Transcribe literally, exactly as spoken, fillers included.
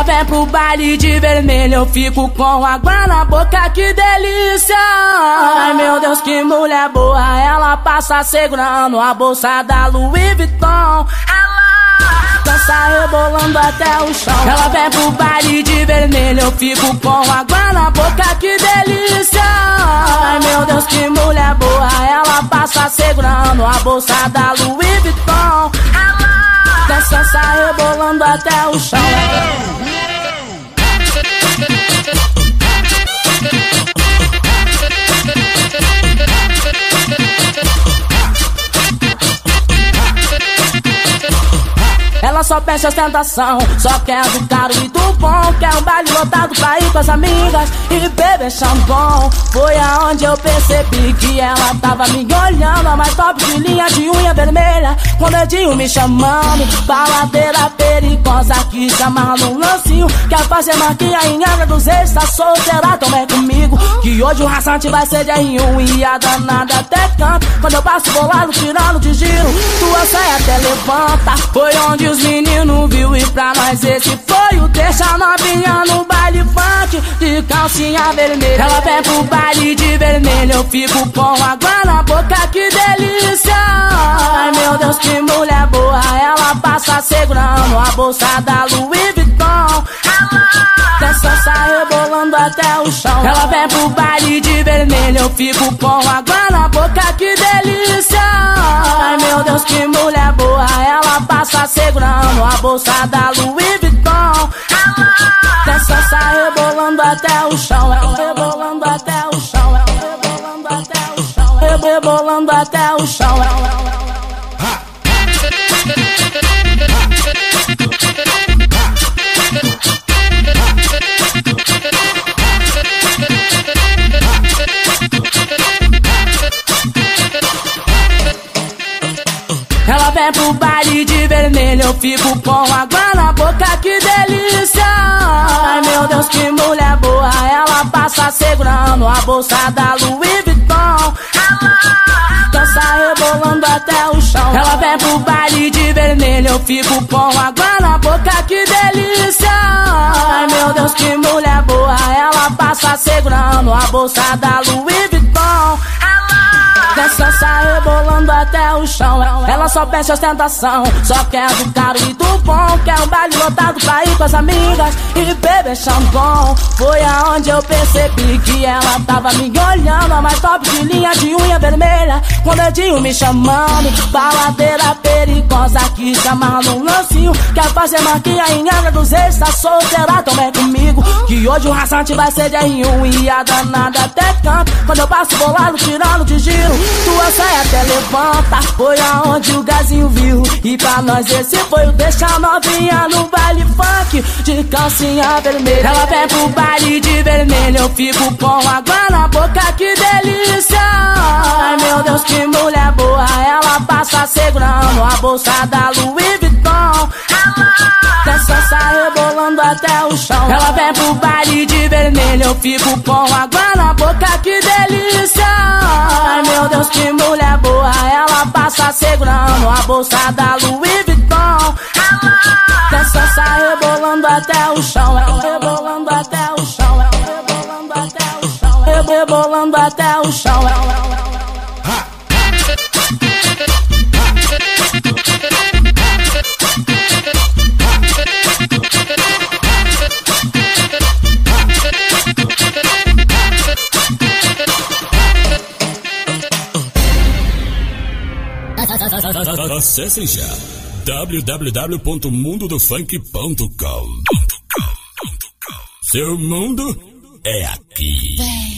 Ela vem pro baile de vermelho, eu fico com água na boca, que delícia. Ai meu Deus, que mulher boa. Ela passa segurando a bolsa da Louis Vuitton. Ela dança rebolando até o chão. Ela vem pro baile de vermelho, eu fico com água na boca, que delícia. Ai meu Deus, que mulher boa. Ela passa segurando a bolsa da Louis Vuitton. Ela dança rebolando até o chão. Ela só pede ostentação, só quer do caro e do bom. Quer um baile lotado pra ir com as amigas e beber champão. Foi aonde eu percebi que ela tava me olhando. A mais top de linha de unha vermelha, com o dedinho me chamando. Baladeira perigosa que chama no lancinho. Quer fazer marquinha em Angra dos Reis, tá solteira, também comigo. Que hoje o raçante vai ser de R um e a danada até canta. Quando eu passo bolado, tirando de giro, tua saia até levanta. Foi onde os meninos viu e pra nós esse foi o deixa novinha no baile funk de calcinha vermelha. Ela vem pro baile de vermelho, eu fico com água na boca, que delícia. Ai meu Deus, que mulher boa. Ela passa segurando a bolsa da Louis Vuitton. Ela dança rebolando até o chão. Ela vem pro baile de vermelho, eu fico com água na boca, que delícia. Ai meu Deus, que mulher boa. Ela passa segurando a bolsa da Louis Vuitton. Ela dança rebolando até o chão. Ela rebolando até o chão. Ela rebolando até o chão. Rebolando até o chão. Ela vem pro baile de vermelho, eu fico com água na boca, que delícia. Ai meu Deus, que mulher boa. Ela passa segurando a bolsa da Louis Vuitton. Ela dança rebolando até o chão. Ela vem pro baile de vermelho, eu fico com água na boca, que delícia. Ai meu Deus, que mulher boa. Ela passa segurando a bolsa da Louis Vuitton. Dança rebolando até o chão. Ela só pede ostentação, só quer do caro e do bom. Quer um baile lotado pra ir com as amigas e beber champão. Foi aonde eu percebi que ela tava me olhando. A mais top de linha de unha vermelha, com o dedinho me chamando. Baladeira perigosa que chama no lancinho. Quer fazer marquinha em Angra dos Reis, tá solteira, também comigo. Que hoje o raçante vai ser de R um e a danada até canta. Quando eu passo bolado, tirando de giro, tua saia até levanta. Foi aonde o gazinho viu e pra nós esse foi o deixa novinha no baile funk de calcinha vermelha. Ela vem pro baile de vermelho, eu fico com água na boca, que delícia. Ai meu Deus, que mulher boa. Ela passa segurando a bolsa da Louis Vuitton. Ela dança rebolando até o chão. Ela vem pro baile de vermelho, eu fico com água na boca, que delícia. Ai meu Deus, que mulher boa. Ela passa segurando a bolsa da Louis Vuitton. Ela dança rebolando até o chão. Ela rebolando até o chão. Ela rebolando até o chão. Rebolando até o chão. Acessem já w w w ponto mundo do funk ponto com. Seu mundo é aqui.